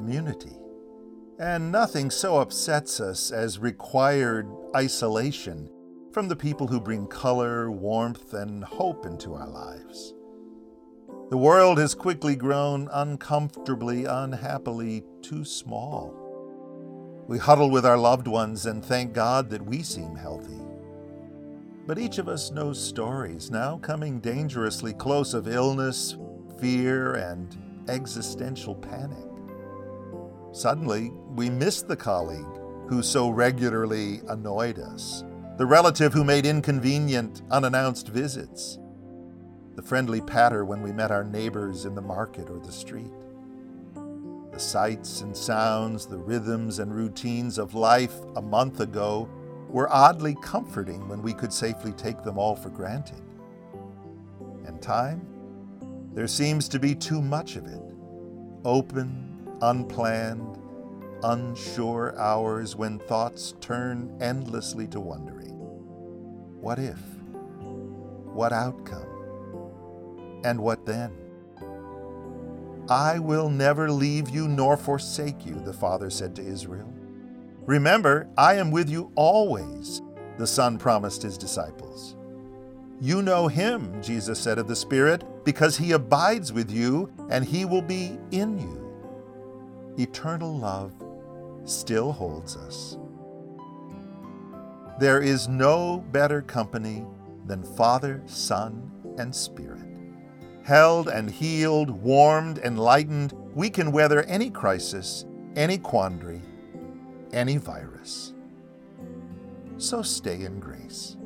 community. And nothing so upsets us as required isolation from the people who bring color, warmth, and hope into our lives. The world has quickly grown uncomfortably, unhappily too small. We huddle with our loved ones and thank God that we seem healthy. But each of us knows stories now coming dangerously close of illness, fear, and existential panic. Suddenly, we miss the colleague who so regularly annoyed us, the relative who made inconvenient, unannounced visits, the friendly patter when we met our neighbors in the market or the street. The sights and sounds, the rhythms and routines of life a month ago were oddly comforting when we could safely take them all for granted. And time? There seems to be too much of it. Open, unplanned, unsure hours when thoughts turn endlessly to wondering. What if? What outcome? And what then? I will never leave you nor forsake you, the Father said to Israel. Remember, I am with you always, the Son promised his disciples. You know him, Jesus said of the Spirit, because he abides with you and he will be in you. Eternal love still holds us. There is no better company than Father, Son, and Spirit. Held and healed, warmed, enlightened, we can weather any crisis, any quandary, any virus. So stay in grace.